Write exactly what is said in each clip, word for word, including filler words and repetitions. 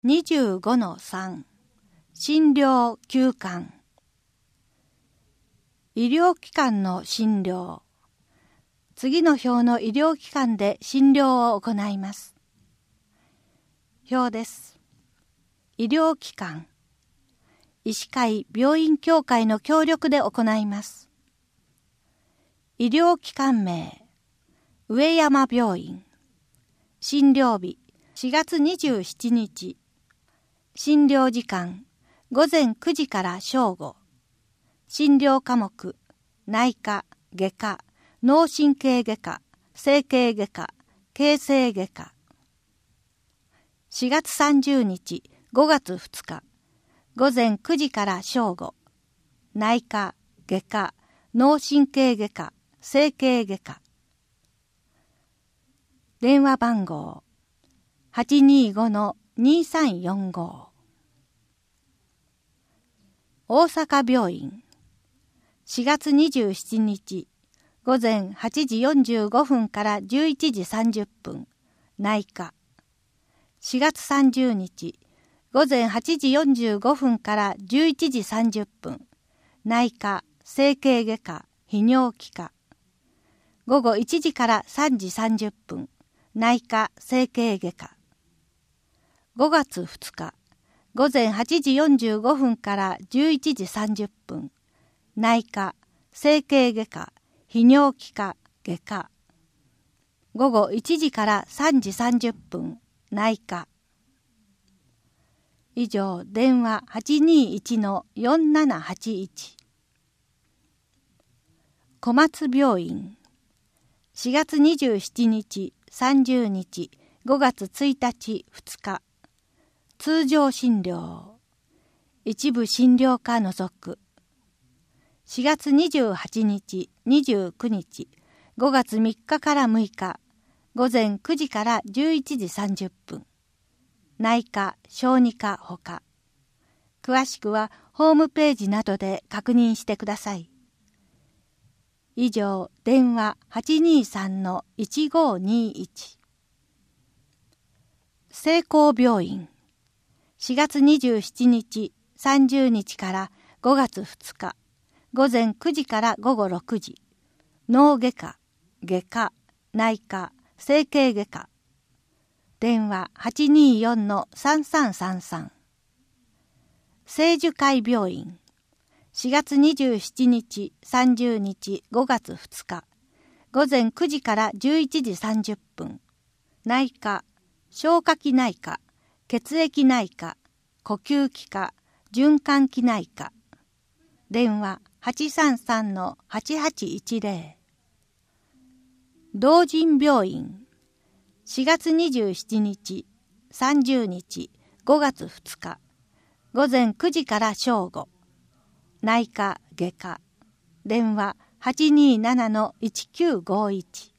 にじゅうごのさん 診療休館。医療機関の診療。次の表の医療機関で診療を行います。表です。医療機関。医師会病院協会の協力で行います。医療機関名。上山病院。診療日しがつにじゅうしちにち。診療時間ごぜんくじから正午。診療科目内科、外科、脳神経外科、整形外科、形成外科。しがつさんじゅうにちごがつふつかごぜんくじから正午。内科、外科、脳神経外科、整形外科。電話番号 はちにーごのにさんよんご。大阪病院しがつにじゅうしちにちごぜんはちじよんじゅうごふんからじゅういちじさんじゅっぷん内科。しがつさんじゅうにちごぜんはちじよんじゅうごふんからじゅういちじさんじゅっぷん内科、整形外科、泌尿器科。ごごいちじからさんじさんじゅっぷん内科、整形外科。ごがつふつかごぜんはちじよんじゅうごふんからじゅういちじさんじゅっぷん内科、整形外科、泌尿器科、外科。ごごいちじからさんじさんじゅっぷん内科。以上、電話 はちにーいちのよんななはちいち。小松病院しがつにじゅうしちにちさんじゅうにちごがつついたちふつか。通常診療。一部診療科除く。しがつにじゅうはちにちにじゅうくにちごがつみっかからむいかごぜんくじからじゅういちじさんじゅっぷん内科、小児科ほか。詳しくはホームページなどで確認してください。以上、電話 はちにーさんのいちごにいち。聖光病院しがつにじゅうしちにちさんじゅうにちからごがつふつかごぜんくじからごごろくじ。脳外科、外科、内科、整形外科。電話 はちにーよんのさんさんさんさん。聖樹会病院しがつにじゅうしちにちさんじゅうにちごがつふつかごぜんくじからじゅういちじさんじゅっぷん内科、消化器内科、血液内科、呼吸器科、循環器内科。電話 はちさんさんのはちはちいちぜろ。同仁病院しがつにじゅうしちにちさんじゅうにちごがつふつかごぜんくじから正午。内科、外科。電話 はちにーななのいちきゅうごいち。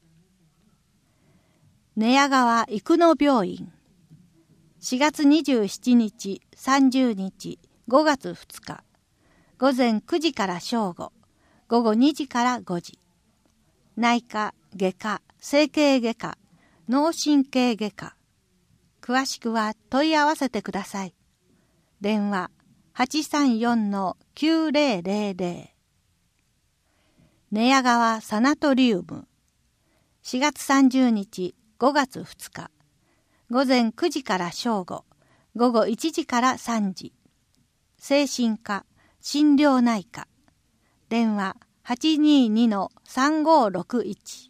寝屋川生野病院しがつにじゅうしちにちさんじゅうにちごがつふつかごぜんくじから正午。ごごにじからごじ。内科、外科、整形外科、脳神経外科。詳しくは問い合わせてください。電話 はちさんよんのきゅうぜろぜろぜろ。寝屋川サナトリウムしがつさんじゅうにちごがつふつかごぜんくじから正午。ごごいちじからさんじ。精神科、心療内科。電話 はちにーにのさんごろくいち。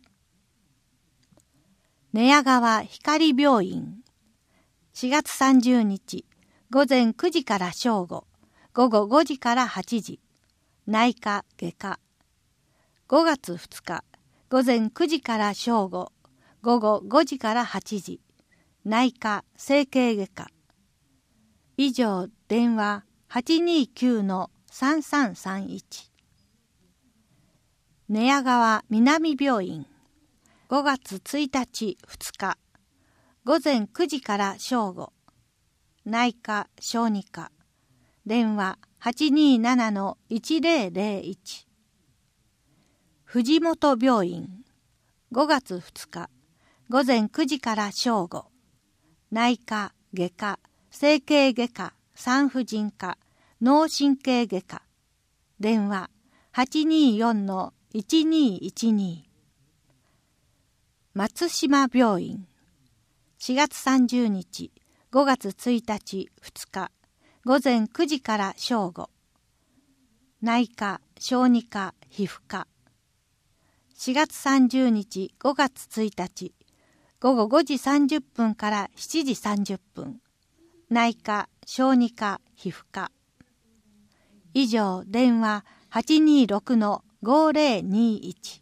寝屋川光病院しがつさんじゅうにちごぜんくじから正午。ごごごじからはちじ。内科、外科。ごがつふつかごぜんくじから正午。ごごごじからはちじ。内科、整形外科。以上、電話 はちにーきゅうのさんさんさんいち。寝屋川南病院ごがつついたちふつかごぜんくじから正午。内科、小児科。電話 はちにーななのいちぜろぜろいち。藤本病院ごがつふつかごぜんくじから正午。内科、外科、 整形外科、産婦人科、脳神経外科。電話 はちにーよんのいちにーいちにー。松島病院。しがつさんじゅうにち、ごがつついたち、ふつか、午前くじから正午。内科、小児科、皮膚科。しがつさんじゅうにち、ごがつついたち、ごごごじさんじゅっぷんからしちじさんじゅっぷん。内科、小児科、皮膚科。以上、電話 はちにーろくのごぜろにーいち。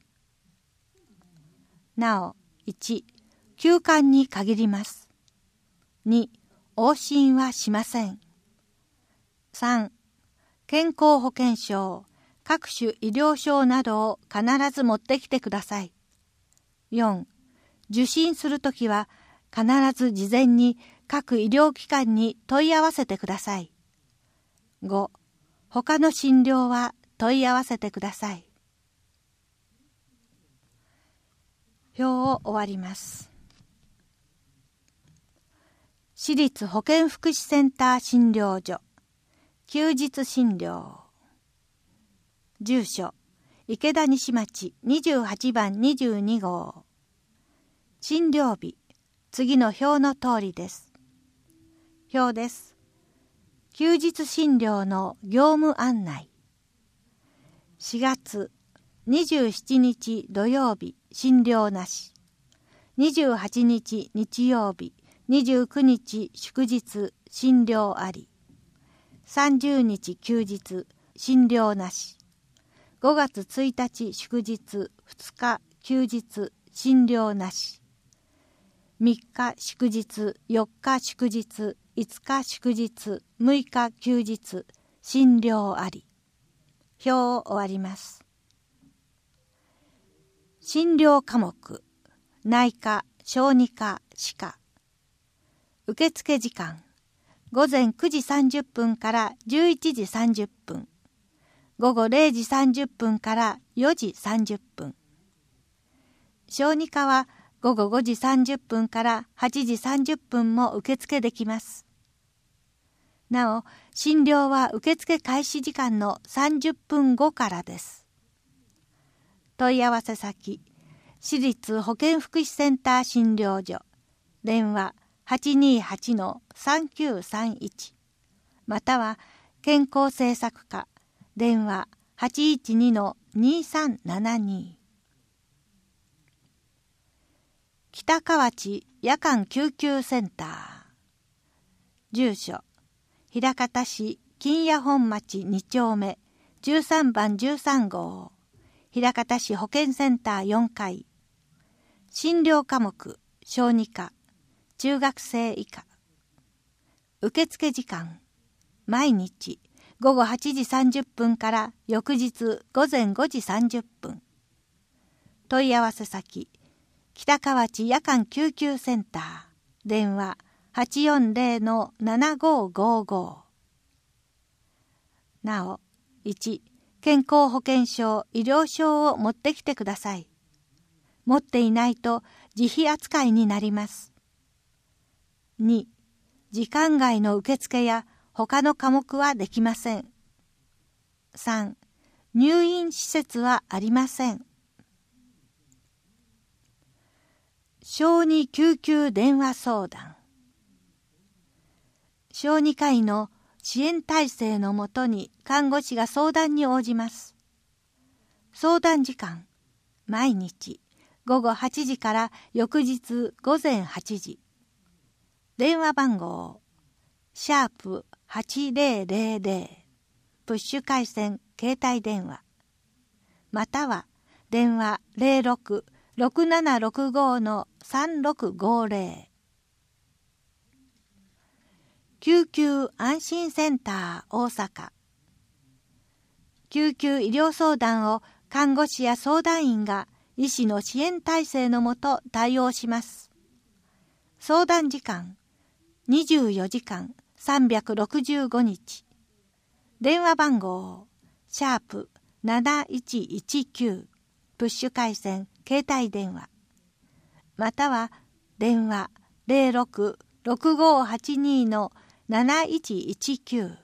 なお、いち、休館に限ります。に、往診はしません。さん、健康保険証、各種医療証などを必ず持ってきてください。よん、受診するときは必ず事前に各医療機関に問い合わせてください。ご、他の診療は問い合わせてください。表を終わります。私立保健福祉センター診療所、休日診療。住所、池田西町にじゅうはちばんにじゅうにごう。診療日、次の表の通りです。表です。休日診療の業務案内。しがつにじゅうしちにち土曜日、診療なし。にじゅうはちにち日曜日、にじゅうくにち祝日、診療あり。さんじゅうにち休日、診療なし。ごがつついたち祝日、ふつか休日、診療なし。みっか祝日、よっか祝日、いつか祝日、むいか休日、診療あり。表を終わります。診療科目、内科、小児科、歯科。受付時間、ごぜんくじさんじゅっぷんからじゅういちじさんじゅっぷん。ごごれいじさんじゅっぷんからよじさんじゅっぷん。小児科はごごごじさんじゅっぷんからはちじさんじゅっぷんも受付できます。なお、診療は受付開始時間のさんじゅっぷんごからです。問い合わせ先、私立保健福祉センター診療所、電話 はちにーはちのさんきゅうさんいち、または健康政策課、電話 はちいちにのにさんななに。北河内夜間救急センター。住所、枚方市金谷本町にちょうめじゅうさんばんじゅうさんごう。枚方市保健センターよんかい。診療科目、小児科、中学生以下。受付時間、毎日ごごはちじさんじゅっぷんから翌日ごぜんごじさんじゅっぷん。問い合わせ先、北河内夜間救急センター、電話 はちよんぜろのななごーごーごー。なお、いち、健康保険証、医療証を持ってきてください。持っていないと自費扱いになります。に、時間外の受付や他の科目はできません。さん、入院施設はありません。小児救急電話相談。小児科医の支援体制のもとに看護師が相談に応じます。相談時間、毎日ごごはちじから翌日ごぜんはちじ。電話番号、シャープはちぜろぜろぜろ、プッシュ回線携帯電話、または電話 ゼロろく ろくななろくご のさんろくごぜろ。救急安心センター大阪。救急医療相談を看護師や相談員が医師の支援体制のもと対応します。相談時間、にじゅうよじかんさんびゃくろくじゅうごにち。電話番号、シャープなないちいちきゅう、プッシュ回線携帯電話、または電話 ゼロろく ろくごはちに のなないちいちきゅう